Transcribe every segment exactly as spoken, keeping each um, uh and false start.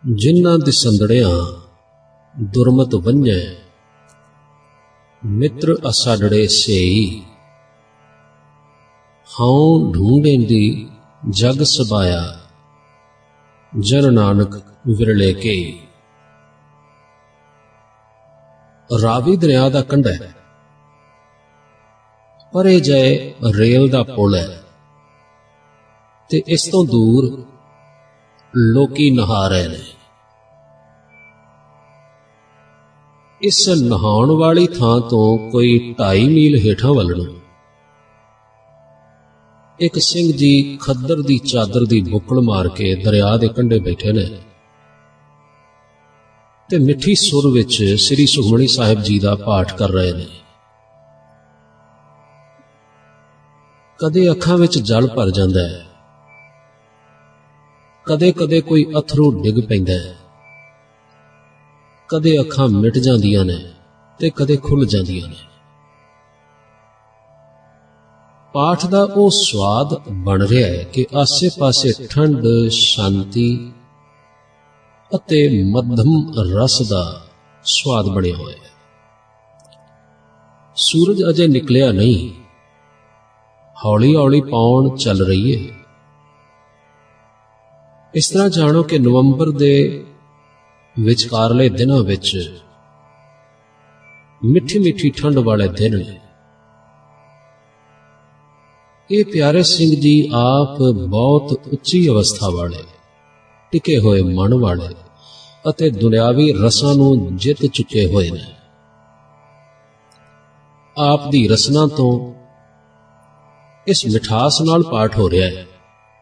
जिन्ना दिसंदड़ियां दुरमत वंझै, मित्र असाडड़े सेई। हां ढूंढेंदी जग सबाया, जन नानक विरले के। रावी दरिया दा कंढा है, परे जाए रेल दा पुल है, ते इस तो दूर लोकी नहा रहे ने। इस नहाउण वाली थां तो कोई ढाई मील हेठां वलणों एक सिंह जी खद्दर दी चादर दी बुक्कल मार के दरिया दे कंढे बैठे ने ते मिठी सुर विच श्री सुखमणी साहिब जी दा पाठ कर रहे ने। कदे अखां विच जल भर जांदा है, कदे कदे कोई अथरू डिग पैंदा है, कदे अखां मिट जांदियां ने ते कदे खुल जांदियां ने। पाठ दा ओ स्वाद बन रहा है कि आसे पासे ठंड, शांति अते मध्यम रस दा स्वाद बने हुए है। सूरज अजे निकलिया नहीं, हौली हौली पौन चल रही है। इस तरह जानो कि नवंबर दे विचकारले दिनां विच मिठी मिठी ठंड वाले दिन ने। ये प्यारे सिंह जी आप बहुत उच्ची अवस्था वाले, टिके हुए मन वाले अते दुनियावी रसां नूं जित चुके हुए ने। आप दी रसना तो इस मिठास नाल पाठ हो रहा है,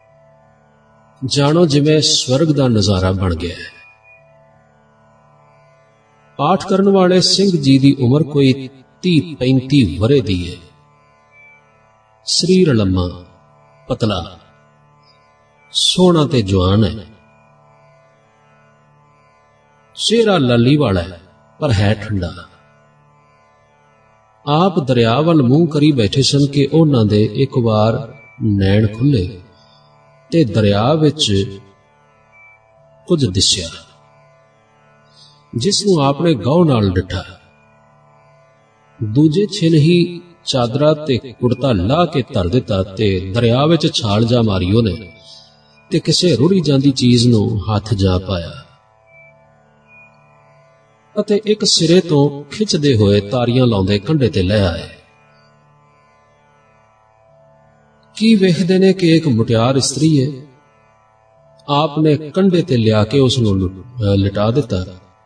जानो जिवें स्वर्ग दा नज़ारा बन गया है। पाठ करने वाले सिंह जी की उम्र कोई ती पैंती वरे दी है। शरीर लम्मा पतला सोहना ते जवान है। चेहरा लाली वाला है पर है ठंडा। आप दरिया वल मूंह करी बैठे सन कि उन्हां दे एक बार नैन खुले ते दरिया विच कुछ दिस्या, जिसनूं आपने गौह नाल डिठा। दूजे छिन ही चादरा ते कुड़ता ला के धर दिता ते दरिया विच छाल जा मारी उहने ते किसे रुड़ी जांदी चीज नूं हथ जा पाया अते एक सिरे तो खिचदे होए तारियां लाउंदे कंढे ते लै आए। की वेखदे ने कि एक मुटियार स्त्री है। आपने कंढे ते लिया के उसनूं लिटा दिता।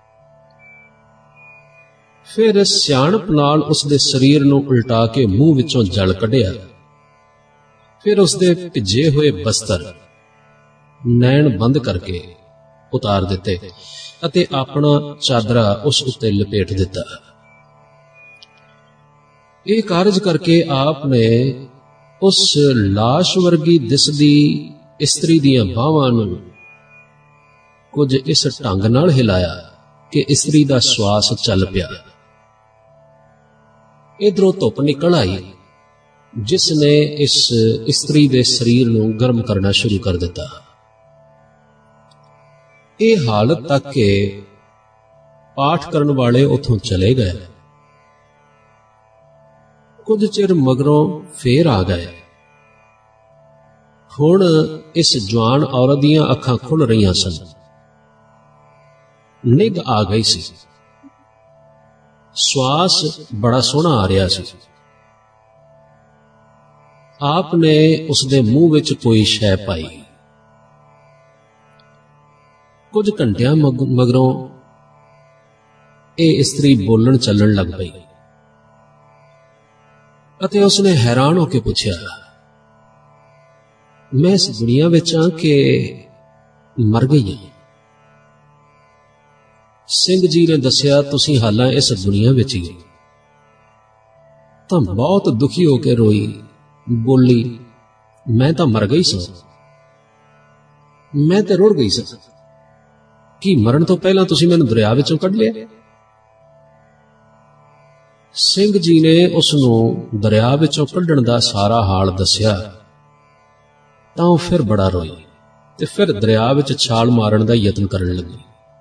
फिर सियाणप नाल उसदे शरीर नूं उल्टा के मूंह विचों जल कढ़िया। फिर उसदे भिजे हुए बस्तर नैन बंद करके उतार दिते अते अपना चादरा उस उत्ते लपेट दिता। ये कारज करके आपने उस लाश वर्गी दिसदी इस्त्री दियां बाहां नूं कुछ इस ढंग नाल हिलाया कि इस्त्री दा श्वास चल पिया। इधरों धुप निकल आई जिसने इस स्त्री दे शरीर नूं गर्म करना शुरू कर दिता। ये हालत तक के पाठ करने वाले उथों चले गए। कुछ चिर मगरों फेर आ गए। हुण इस जवान औरत दीयां अखां खुल रही सन। निग आ गई सी। श्वास बड़ा सोहना आ रहा सी। आपने उसदे मुंह विच कोई शै पाई। कुछ घंटियां मगरों ये स्त्री बोलन चलन लग पई अते उसने हैरान होके पूछया, मैं इस दुनिया विच हां कि मर गई हां? सिंह जी ने दस्या, तुसीं हालां इस दुनिया विच ही। तां बहुत दुखी होकर रोई, बोली, मैं तां मर गई सां, मैं ते रुड़ गई सां। कि मरण तो पहला तुसीं मैनूं दरिया विचों कढ लिया? सिंह जी ने उसनूं दरिया विचों कढण दा सारा हाल दस्या तां फिर बड़ा रोई ਤੇ ਫਿਰ ਦਰਿਆ ਵਿੱਚ ਛਾਲ ਮਾਰਨ ਦਾ ਯਤਨ ਕਰਨ ਲੱਗੀ।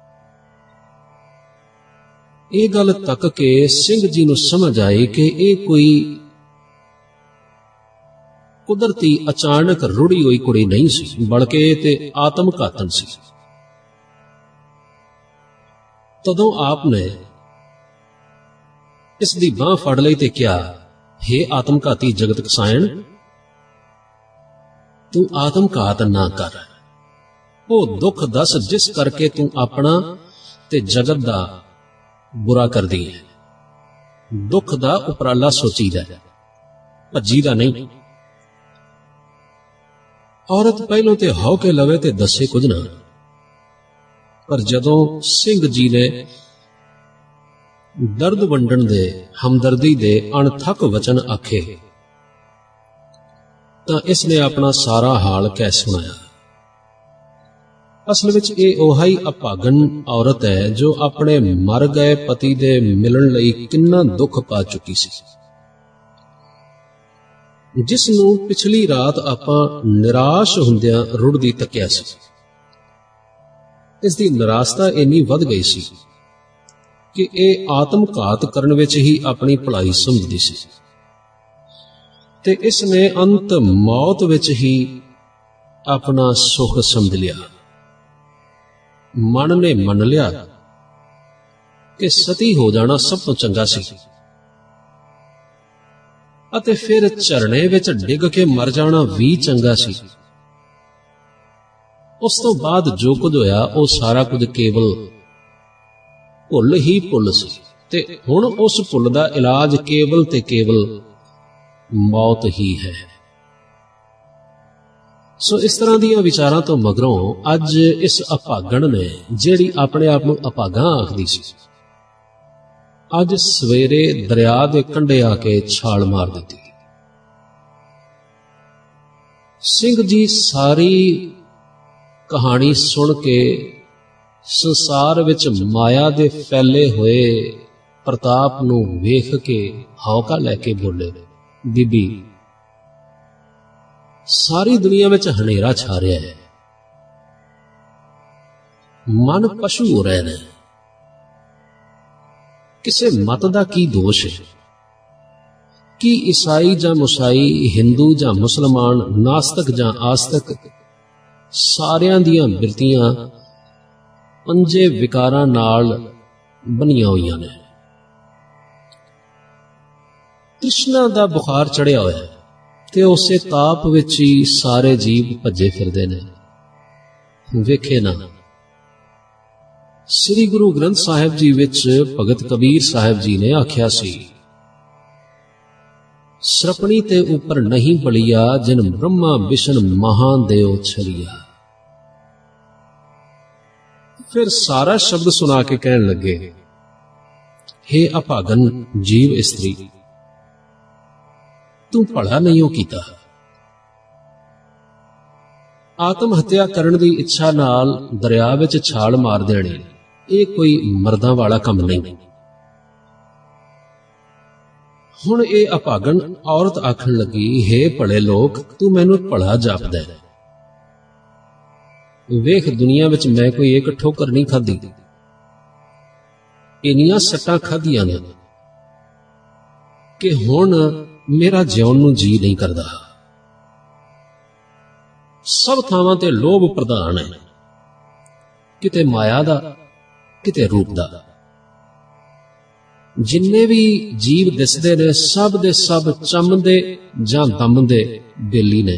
ਇਹ ਗੱਲ ਤੱਕ ਕੇ ਸਿੰਘ ਜੀ ਨੂੰ ਸਮਝ ਆਈ ਕਿ ਇਹ ਕੋਈ ਕੁਦਰਤੀ ਅਚਾਨਕ ਰੁੜੀ ਹੋਈ ਕੁੜੀ ਨਹੀਂ ਸੀ, ਬਲਕਿ ਇਹ ਤੇ ਆਤਮ ਘਾਤਨ ਸੀ। ਤਦੋਂ ਆਪ ਨੇ ਇਸ ਦੀ ਬਾਂਹ ਫੜ ਲਈ ਤੇ ਕਿਹਾ, ਹੇ ਆਤਮਘਾਤੀ ਜਗਤ ਕਸਾਇਣ, ਤੂੰ ਆਤਮਘਾਤ ਨਾ ਕਰ। ਉਹ ਦੁੱਖ ਦੱਸ ਜਿਸ ਕਰਕੇ ਤੂੰ ਆਪਣਾ ਤੇ ਜਗਤ ਦਾ ਬੁਰਾ ਕਰਦੀ ਹੈ। ਦੁੱਖ ਦਾ ਉਪਰਾਲਾ ਸੋਚੀਦਾ, ਭੱਜੀ ਦਾ ਨਹੀਂ। ਔਰਤ ਪਹਿਲੋਂ ਤੇ ਹਉ ਕੇ ਲਵੇ ਤੇ ਦੱਸੇ ਕੁਝ ਨਾ, ਪਰ ਜਦੋਂ ਸਿੰਘ ਜੀ ਨੇ ਦਰਦ ਵੰਡਣ ਦੇ, ਹਮਦਰਦੀ ਦੇ ਅਣਥੱਕ ਵਚਨ ਆਖੇ ਤਾਂ ਇਸ ਨੇ ਆਪਣਾ ਸਾਰਾ ਹਾਲ ਕਹਿ ਸੁਣਾਇਆ। ਅਸਲ ਵਿੱਚ ਇਹ ਉਹੀ ਅਭਾਗਨ ਔਰਤ ਹੈ ਜੋ ਆਪਣੇ ਮਰ ਗਏ ਪਤੀ ਦੇ ਮਿਲਣ ਲਈ ਕਿੰਨਾ ਦੁੱਖ ਪਾ ਚੁੱਕੀ ਸੀ, ਜਿਸ ਨੂੰ ਪਿਛਲੀ ਰਾਤ ਆਪਾਂ ਨਿਰਾਸ਼ ਹੁੰਦਿਆਂ ਰੁੜਦੀ ਤੱਕਿਆ ਸੀ। ਇਸ ਦੀ ਨਿਰਾਸ਼ਤਾ ਇੰਨੀ ਵੱਧ ਗਈ ਸੀ ਕਿ ਇਹ ਆਤਮਘਾਤ ਕਰਨ ਵਿੱਚ ਹੀ ਆਪਣੀ ਭਲਾਈ ਸਮਝਦੀ ਸੀ ਤੇ ਇਸ ਨੇ ਅੰਤ ਮੌਤ ਵਿੱਚ ਹੀ ਆਪਣਾ ਸੁਖ ਸਮਝ ਲਿਆ। ਮਨ ਨੇ ਮੰਨ ਲਿਆ ਕਿ ਸਤੀ ਹੋ ਜਾਣਾ ਸਭ ਤੋਂ ਚੰਗਾ ਸੀ ਅਤੇ ਫਿਰ ਝਰਨੇ ਵਿੱਚ ਡਿੱਗ ਕੇ ਮਰ ਜਾਣਾ ਵੀ ਚੰਗਾ ਸੀ। ਉਸ ਤੋਂ ਬਾਅਦ ਜੋ ਕੁਝ ਹੋਇਆ ਉਹ ਸਾਰਾ ਕੁਝ ਕੇਵਲ ਭੁੱਲ ਹੀ ਭੁੱਲ ਸੀ ਤੇ ਹੁਣ ਉਸ ਭੁੱਲ ਦਾ ਇਲਾਜ ਕੇਵਲ ਤੇ ਕੇਵਲ ਮੌਤ ਹੀ ਹੈ। ਸੋ ਇਸ ਤਰ੍ਹਾਂ ਦੀਆਂ ਵਿਚਾਰਾਂ ਤੋਂ ਮਗਰੋਂ ਅੱਜ ਇਸ ਅਭਾਗਣ ਨੇ, ਜਿਹੜੀ ਆਪਣੇ ਆਪ ਨੂੰ ਅਭਾਗਾਂ ਆਖਦੀ ਸੀ, ਅੱਜ ਸਵੇਰੇ ਦਰਿਆ ਦੇ ਕੰਢੇ ਆ ਕੇ ਛਾਲ ਮਾਰ ਦਿੱਤੀ। ਸਿੰਘ ਜੀ ਸਾਰੀ ਕਹਾਣੀ ਸੁਣ ਕੇ ਸੰਸਾਰ ਵਿੱਚ ਮਾਇਆ ਦੇ ਫੈਲੇ ਹੋਏ ਪ੍ਰਤਾਪ ਨੂੰ ਵੇਖ ਕੇ ਹੌਕਾ ਲੈ ਕੇ ਬੋਲੇ, ਬੀਬੀ, ਸਾਰੀ ਦੁਨੀਆ ਵਿੱਚ ਹਨੇਰਾ ਛਾ ਰਿਹਾ ਹੈ, ਮਨ ਪਸ਼ੂ ਹੋ ਰਹੇ ਨੇ, ਕਿਸੇ ਮਤ ਦਾ ਕੀ ਦੋਸ਼ ਹੈ? ਕੀ ਈਸਾਈ ਜਾਂ ਮੁਸਾਈ, ਹਿੰਦੂ ਜਾਂ ਮੁਸਲਮਾਨ, ਨਾਸਤਕ ਜਾਂ ਆਸਤਕ, ਸਾਰਿਆਂ ਦੀਆਂ ਬਿਰਤੀਆਂ ਪੰਜੇ ਵਿਕਾਰਾਂ ਨਾਲ ਬਣੀਆਂ ਹੋਈਆਂ ਨੇ। ਤ੍ਰਿਸ਼ਨਾ ਦਾ ਬੁਖਾਰ ਚੜਿਆ ਹੋਇਆ ਹੈ ਤੇ ਉਸੇ ਤਾਪ ਵਿੱਚ ਹੀ ਸਾਰੇ ਜੀਵ ਭੱਜੇ ਫਿਰਦੇ ਨੇ। ਵੇਖੇ ਨਾ, ਸ੍ਰੀ ਗੁਰੂ ਗ੍ਰੰਥ ਸਾਹਿਬ ਜੀ ਵਿੱਚ ਭਗਤ ਕਬੀਰ ਸਾਹਿਬ ਜੀ ਨੇ ਆਖਿਆ ਸੀ, ਸਰਪਣੀ ਤੇ ਉੱਪਰ ਨਹੀਂ ਬਲੀਆ, ਜਿਨ ਬ੍ਰਹਮਾ ਵਿਸ਼ਨ ਮਹਾਂ ਦੇਉ ਛਲੀਆ। ਫਿਰ ਸਾਰਾ ਸ਼ਬਦ ਸੁਣਾ ਕੇ ਕਹਿਣ ਲੱਗੇ, ਹੇ ਅਭਾਗਨ ਜੀਵ ਇਸਤਰੀ, ਤੂੰ ਭਲਾ ਨਹੀਂ ਹੋ ਕੀਤਾ। ਆਤਮ ਹੱਤਿਆ ਕਰਨ ਦੀ ਇੱਛਾ ਨਾਲ ਦਰਿਆ ਵਿੱਚ ਛਾਲ ਮਾਰ ਦੇਣੀ, ਇਹ ਕੋਈ ਮਰਦਾਂ ਵਾਲਾ ਕੰਮ ਨਹੀਂ। ਹੁਣ ਇਹ ਅਭਾਗਣ ਔਰਤ ਆਖਣ ਲੱਗੀ, ਹੇ ਭਲੇ ਲੋਕ, ਤੂੰ ਮੈਨੂੰ ਭਲਾ ਜਾਪਦਾ ਹੈ। ਵੇਖ, ਦੁਨੀਆ ਵਿੱਚ ਮੈਂ ਕੋਈ ਇੱਕ ਠੋਕਰ ਨਹੀਂ ਖਾਧੀ, ਇੰਨੀਆਂ ਸੱਟਾਂ ਖਾਧੀਆਂ ਨੇ ਕਿ ਹੁਣ ਮੇਰਾ ਜਿਉਣ ਨੂੰ ਜੀ ਨਹੀਂ ਕਰਦਾ। ਸਭ ਥਾਵਾਂ ਤੇ ਲੋਭ ਪ੍ਰਧਾਨ ਹੈ, ਕਿਤੇ ਮਾਇਆ ਦਾ, ਕਿਤੇ ਰੂਪ ਦਾ। ਜਿੰਨੇ ਵੀ ਜੀਵ ਦਿਸਦੇ ਨੇ, ਸਭ ਦੇ ਸਭ ਚੰਮਦੇ ਜਾਂ ਦਮਦੇ ਬੇਲੀ ਨੇ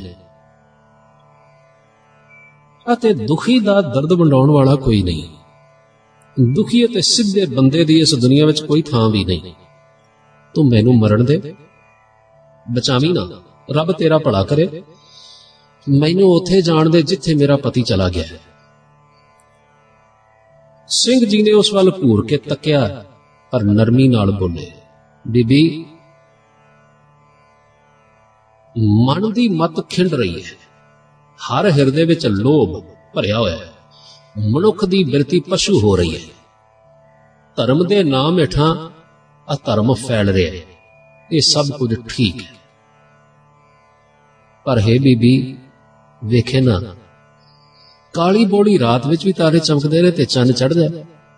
ਅਤੇ ਦੁਖੀ ਦਾ ਦਰਦ ਵੰਡਾਉਣ ਵਾਲਾ ਕੋਈ ਨਹੀਂ। ਦੁਖੀ ਅਤੇ ਸਿੱਧੇ ਬੰਦੇ ਦੀ ਇਸ ਦੁਨੀਆ ਵਿੱਚ ਕੋਈ ਥਾਂ ਵੀ ਨਹੀਂ। ਤੂੰ ਮੈਨੂੰ ਮਰਨ ਦੇ, ਬਚਾਵੀਂ ਨਾ, ਰੱਬ ਤੇਰਾ ਭਲਾ ਕਰੇ, ਮੈਨੂੰ ਉੱਥੇ ਜਾਣ ਦੇ ਜਿੱਥੇ ਮੇਰਾ ਪਤੀ ਚਲਾ ਗਿਆ ਹੈ। ਸਿੰਘ ਜੀ ਨੇ ਉਸ ਵੱਲ ਘੂਰ ਕੇ ਤੱਕਿਆ ਪਰ ਨਰਮੀ ਨਾਲ ਬੋਲੇ, ਬੀਬੀ, ਮਨ ਦੀ ਮੱਤ ਖਿੰਡ ਰਹੀ ਹੈ, ਹਰ ਹਿਰਦੇ ਵਿੱਚ ਲੋਭ ਭਰਿਆ ਹੋਇਆ ਹੈ, ਮਨੁੱਖ ਦੀ ਬਿਰਤੀ ਪਸ਼ੂ ਹੋ ਰਹੀ ਹੈ, ਧਰਮ ਦੇ ਨਾਮ ਹੇਠਾਂ ਅਧਰਮ ਫੈਲ ਰਿਹਾ ਹੈ। ਇਹ ਸਭ ਕੁਝ ਠੀਕ ਹੈ, ਪਰ ਹੈ ਬੀਬੀ, ਵੇਖੇ ਨਾ, ਕਾਲੀ ਬੋੜੀ ਰਾਤ ਵਿੱਚ ਵੀ ਤਾਰੇ ਚਮਕਦੇ ਨੇ ਤੇ ਚੰਨ ਚੜ੍ਹਦਾ।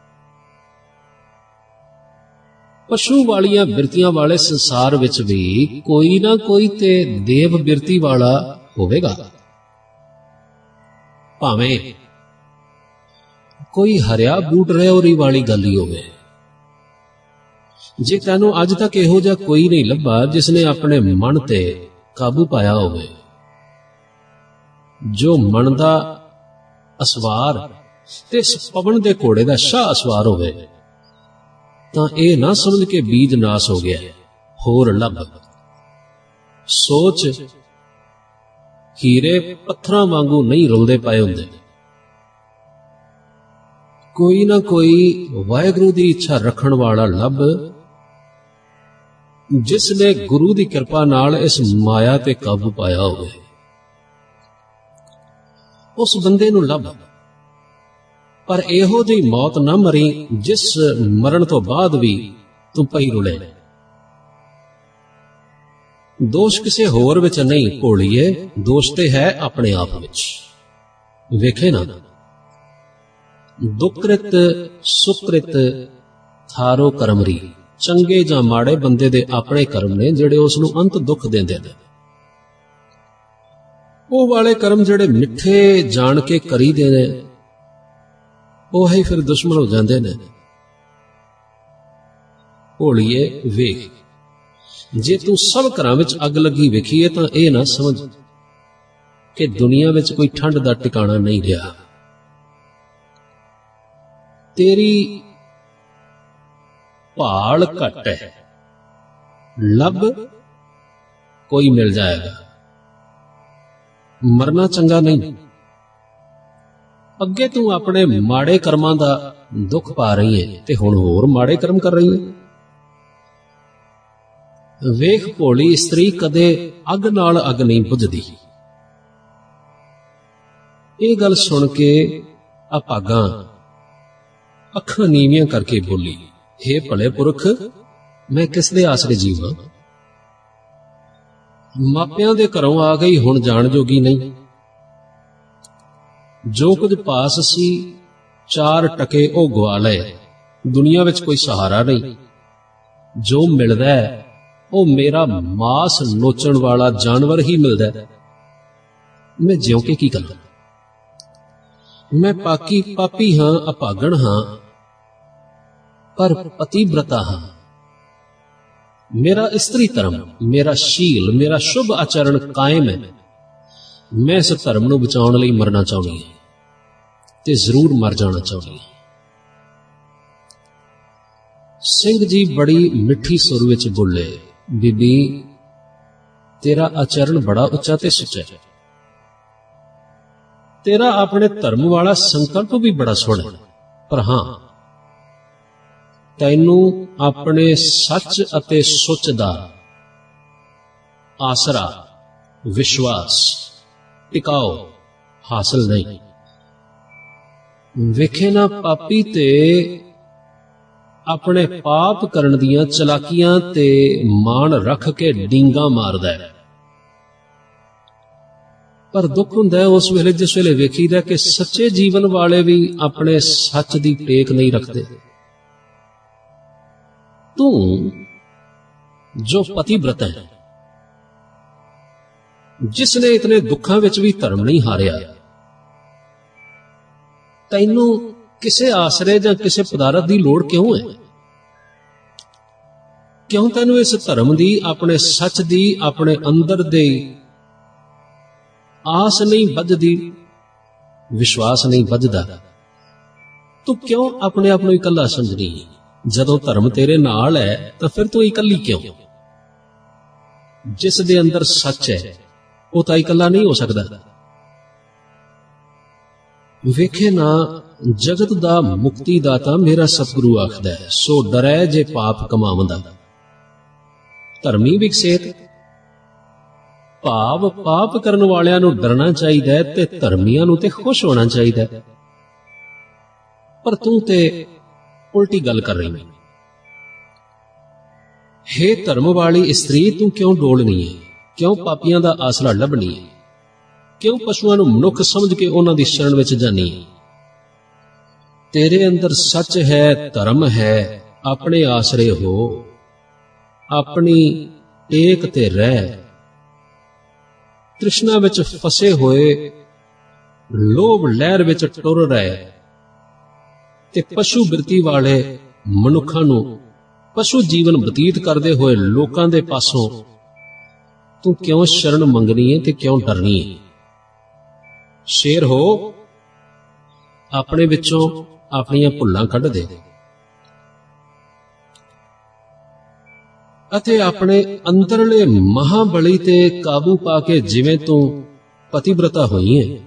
ਪਸ਼ੂ ਵਾਲੀਆਂ ਬਿਰਤੀਆਂ ਵਾਲੇ ਸੰਸਾਰ ਵਿੱਚ ਵੀ ਕੋਈ ਨਾ ਕੋਈ ਤੇ ਦੇਵ ਬਿਰਤੀ ਵਾਲਾ ਹੋਵੇਗਾ। ਭਾਵੇਂ ਕੋਈ ਹਰਿਆ ਬੂਟ ਰਿਓਰੀ ਵਾਲੀ ਗੱਲ ਹੀ ਹੋਵੇ। ਜੇ ਤੈਨੂੰ ਅੱਜ ਤੱਕ ਇਹੋ ਜਿਹਾ ਕੋਈ ਨਹੀਂ ਲੱਭਾ ਜਿਸਨੇ ਆਪਣੇ ਮਨ ਤੇ ਕਾਬੂ ਪਾਇਆ ਹੋਵੇ, ਜੋ ਮਨ ਦਾ ਅਸਵਾਰ ਤੇ ਪਵਨ ਦੇ ਘੋੜੇ ਦਾ ਸ਼ਾਹ ਅਸਵਾਰ ਹੋਵੇ, ਤਾਂ ਇਹ ਨਾ ਸਮਝ ਕੇ ਬੀਜ ਨਾਸ ਹੋ ਗਿਆ, ਹੋਰ ਲੱਭ। ਸੋਚ, ਹੀਰੇ ਪੱਥਰਾਂ ਵਾਂਗੂ ਨਹੀਂ ਰੁਲਦੇ ਪਏ ਹੁੰਦੇ। ਕੋਈ ਨਾ ਕੋਈ ਵਾਹਿਗੁਰੂ ਦੀ ਇੱਛਾ ਰੱਖਣ ਵਾਲਾ ਲੱਭ, ਜਿਸ ਨੇ ਗੁਰੂ ਦੀ ਕਿਰਪਾ ਨਾਲ ਇਸ ਮਾਇਆ ਤੇ ਕਾਬੂ ਪਾਇਆ ਹੋਵੇ। ਉਸ ਬੰਦੇ ਨੂੰ ਲੱਭ, ਪਰ ਇਹੋ ਜਿਹੀ ਮੌਤ ਨਾ ਮਰੀ ਜਿਸ ਮਰਨ ਤੋਂ ਬਾਅਦ ਵੀ ਤੂੰ ਪਈ ਰੁਲੇ। ਦੋਸ਼ ਕਿਸੇ ਹੋਰ ਵਿੱਚ ਨਹੀਂ ਭੋਲੀਏ, ਦੋਸ਼ ਤੇ ਹੈ ਆਪਣੇ ਆਪ ਵਿੱਚ। ਵੇਖੇ ਨਾ, ਦੁਕ੍ਰਿਤ ਸੁਕ੍ਰਿਤ ਥਾਰੋ ਕਰਮਰੀ। ਚੰਗੇ ਜਾਂ ਮਾੜੇ ਬੰਦੇ ਦੇ ਆਪਣੇ ਕਰਮ ਨੇ ਜਿਹੜੇ ਉਸ ਨੂੰ ਅੰਤ ਦੁੱਖ ਦਿੰਦੇ ਨੇ। ਉਹ ਵਾਲੇ ਕਰਮ ਜਿਹੜੇ ਮਿੱਠੇ ਜਾਣ ਕੇ ਕਰੀਦੇ ਨੇ, ਉਹ ਹੀ ਫਿਰ ਦੁਸ਼ਮਣ ਹੋ ਜਾਂਦੇ ਨੇ। ਭੋਲੀਏ ਵੇਖ, ਜੇ ਤੂੰ ਸਭ ਘਰਾਂ ਵਿੱਚ ਅੱਗ ਲੱਗੀ ਵੇਖੀਏ ਤਾਂ ਇਹ ਨਾ ਸਮਝ ਕਿ ਦੁਨੀਆ ਵਿੱਚ ਕੋਈ ਠੰਡ ਦਾ ਟਿਕਾਣਾ ਨਹੀਂ ਰਿਹਾ। ਤੇਰੀ ਭਾਲ ਘੱਟ ਹੈ, ਲੱਭ ਕੋਈ ਮਿਲ ਜਾਏਗਾ। ਮਰਨਾ ਚੰਗਾ ਨਹੀਂ। ਅੱਗੇ ਤੂੰ ਆਪਣੇ ਮਾੜੇ ਕਰਮਾਂ ਦਾ ਦੁੱਖ ਪਾ ਰਹੀ ਹੈ ਤੇ ਹੁਣ ਹੋਰ ਮਾੜੇ ਕਰਮ ਕਰ ਰਹੀ ਹੈ। ਵੇਖ ਭੋਲੀ ਇਸਤਰੀ ਕਦੇ ਅੱਗ ਨਾਲ ਅੱਗ ਨਹੀਂ ਬੁਝਦੀ। ਇਹ ਗੱਲ ਸੁਣ ਕੇ ਅਭਾਗਾਂ ਅੱਖਾਂ ਨੀਵੀਆਂ ਕਰਕੇ ਬੋਲੀ, ਹੇ ਭਲੇ ਪੁਰਖ, ਮੈਂ ਕਿਸ ਦੇ ਆਸਰੇ ਜੀਵਾਂ? ਮਾਪਿਆਂ ਦੇ ਘਰੋਂ ਆ ਗਈ, ਹੁਣ ਜਾਣ ਜੋਗੀ ਨਹੀਂ। ਜੋ ਕੁਝ ਪਾਸ ਸੀ ਚਾਰ ਟਕੇ ਉਹ ਗਵਾ ਲਏ। ਦੁਨੀਆ ਵਿੱਚ ਕੋਈ ਸਹਾਰਾ ਨਹੀਂ। ਜੋ ਮਿਲਦਾ ਹੈ ਉਹ ਮੇਰਾ ਮਾਸ ਨੋਚਣ ਵਾਲਾ ਜਾਨਵਰ ਹੀ ਮਿਲਦਾ ਹੈ। ਮੈਂ ਜਿਉਂ ਕੇ ਕੀ ਕਰਾਂ? ਮੈਂ ਪਾਕੀ ਪਾਪੀ ਹਾਂ, ਅਭਾਗਣ ਹਾਂ, ਪਰ ਪਤੀਬ੍ਰਤਾ ਹਾਂ। ਮੇਰਾ ਇਸਤਰੀ ਧਰਮ, ਮੇਰਾ ਸ਼ੀਲ, ਮੇਰਾ ਸ਼ੁਭ ਆਚਰਣ ਕਾਇਮ ਹੈ। ਮੈਂ ਇਸ ਧਰਮ ਨੂੰ ਬਚਾਉਣ ਲਈ ਮਰਨਾ ਚਾਹੁੰਦੀ ਹਾਂ ਤੇ ਜ਼ਰੂਰ ਮਰ ਜਾਣਾ ਚਾਹੁੰਦੀ ਹਾਂ। ਸਿੰਘ ਜੀ ਬੜੀ ਮਿੱਠੀ ਸੁਰ ਵਿੱਚ ਬੋਲੇ, ਬੀਬੀ ਤੇਰਾ ਆਚਰਣ ਬੜਾ ਉੱਚਾ ਤੇ ਸੁੱਚਾ ਹੈ। ਤੇਰਾ ਆਪਣੇ ਧਰਮ ਵਾਲਾ ਸੰਕਲਪ ਵੀ ਬੜਾ ਸੋਹਣਾ, ਪਰ ਹਾਂ ਤੈਨੂੰ ਆਪਣੇ ਸੱਚ ਅਤੇ ਸੁੱਚ ਦਾ ਆਸਰਾ, ਵਿਸ਼ਵਾਸ, ਟਿਕਾਓ ਹਾਸਲ ਨਹੀਂ। ਵੇਖੇ ਨਾ, ਪਾਪੀ ਤੇ ਆਪਣੇ ਪਾਪ ਕਰਨ ਦੀਆਂ ਚਲਾਕੀਆਂ ਤੇ ਮਾਣ ਰੱਖ ਕੇ ਡੀਂਗਾ ਮਾਰਦਾ ਹੈ, ਪਰ ਦੁੱਖ ਹੁੰਦਾ ਹੈ ਉਸ ਵੇਲੇ ਜਿਸ ਵੇਲੇ ਵੇਖੀਦਾ ਕਿ ਸੱਚੇ ਜੀਵਨ ਵਾਲੇ ਵੀ ਆਪਣੇ ਸੱਚ ਦੀ ਟੇਕ ਨਹੀਂ ਰੱਖਦੇ। ਤੂੰ ਜੋ ਪਤੀਬ੍ਰਤ ਹੈ, ਜਿਸ ਨੇ ਇਤਨੇ ਦੁੱਖਾਂ ਵਿੱਚ ਵੀ ਧਰਮ ਨਹੀਂ ਹਾਰਿਆ, ਤੈਨੂੰ ਕਿਸੇ ਆਸਰੇ ਜਾਂ ਕਿਸੇ ਪਦਾਰਥ ਦੀ ਲੋੜ ਕਿਉਂ ਹੈ? ਕਿਉਂ ਤੈਨੂੰ ਇਸ ਧਰਮ ਦੀ, ਆਪਣੇ ਸੱਚ ਦੀ, ਆਪਣੇ ਅੰਦਰ ਦੇ ਆਸ ਨਹੀਂ ਵੱਜਦੀ, ਵਿਸ਼ਵਾਸ ਨਹੀਂ ਵੱਜਦਾ? ਤੂੰ ਕਿਉਂ ਆਪਣੇ ਆਪ ਨੂੰ ਇਕੱਲਾ ਸਮਝਦੀ? ਜਦੋਂ ਧਰਮ ਤੇਰੇ ਨਾਲ ਹੈ ਤਾਂ ਫਿਰ ਤੂੰ ਇਕੱਲੀ ਕਿਉਂ? ਜਿਸ ਦੇ ਅੰਦਰ ਸੱਚ ਹੈ ਉਹ ਤਾਂ ਇਕੱਲਾ ਨਹੀਂ ਹੋ ਸਕਦਾ। ਵੇਖੇ ਨਾ, ਜਗਤ ਦਾ ਮੁਕਤੀ ਦਾਤਾ ਮੇਰਾ ਸਤਿਗੁਰੂ ਆਖਦਾ ਹੈ, ਸੋ ਡਰੈ ਜੇ ਪਾਪ ਕਮਾਵੰਦਾ। ਧਰਮੀ ਵਿਕਸੇਤ ਭਾਵ ਪਾਪ ਕਰਨ ਵਾਲਿਆਂ ਨੂੰ ਡਰਨਾ ਚਾਹੀਦਾ ਹੈ ਤੇ ਧਰਮੀਆਂ ਨੂੰ ਤੇ ਖੁਸ਼ ਹੋਣਾ ਚਾਹੀਦਾ ਹੈ। ਪਰ ਤੂੰ ਤੇ ਉਲਟੀ ਗੱਲ ਕਰ ਰਹੀ ਹੈ। ਹੇ ਧਰਮ ਵਾਲੀ ਇਸਤਰੀ, ਤੂੰ ਕਿਉਂ ਡੋਲਣੀ ਹੈ? ਕਿਉਂ ਪਾਪੀਆਂ ਦਾ ਆਸਰਾ ਲੱਭਣੀ ਹੈ? ਕਿਉਂ ਪਸ਼ੂਆਂ ਨੂੰ ਮਨੁੱਖ ਸਮਝ ਕੇ ਉਹਨਾਂ ਦੀ ਸ਼ਰਨ ਵਿੱਚ ਜਾਨੀ? ਤੇਰੇ ਅੰਦਰ ਸੱਚ ਹੈ, ਧਰਮ ਹੈ, ਆਪਣੇ ਆਸਰੇ ਹੋ, ਆਪਣੀ ਟੇਕ ਤੇ ਰਹਿ। ਤ੍ਰਿਸ਼ਨਾ ਵਿੱਚ ਫਸੇ ਹੋਏ ਲੋਭ ਲਹਿਰ ਵਿੱਚ ਟੁਰ ਰਹੇ ਤੇ ਪਸ਼ੂ ਬਿਰਤੀ ਵਾਲੇ ਮਨੁੱਖਾਂ ਨੂੰ, ਪਸ਼ੂ ਜੀਵਨ ਬਤੀਤ ਕਰਦੇ ਹੋਏ ਲੋਕਾਂ ਦੇ ਪਾਸੋਂ ਤੂੰ ਕਿਉਂ ਸ਼ਰਨ ਮੰਗਣੀ ਹੈ ਤੇ ਕਿਉਂ ਡਰਨੀ ਹੈ? ਸ਼ੇਰ ਹੋ, ਆਪਣੇ ਵਿੱਚੋਂ ਆਪਣੀਆਂ ਭੁੱਲਾਂ ਕੱਢ ਦੇ ਅਤੇ ਆਪਣੇ ਅੰਦਰਲੇ ਮਹਾਬਲੀ ਤੇ ਕਾਬੂ ਪਾ ਕੇ ਜਿਵੇਂ ਤੂੰ ਪਤੀਬ੍ਰਤਾ ਹੋਈ ਹੈ,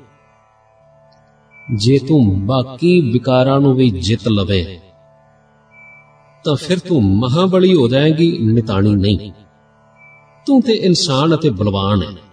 ਜੇ ਤੂੰ ਬਾਕੀ ਵਿਕਾਰਾਂ ਨੂੰ ਵੀ ਜਿੱਤ ਲਵੇਂ ਤਾਂ ਫਿਰ ਤੂੰ ਮਹਾਬਲੀ ਹੋ ਜਾਏਗੀ, ਨਿਤਾਣੀ ਨਹੀਂ। ਤੂੰ ਤੇ ਇਨਸਾਨ ਅਤੇ ਬਲਵਾਨ ਹੈ।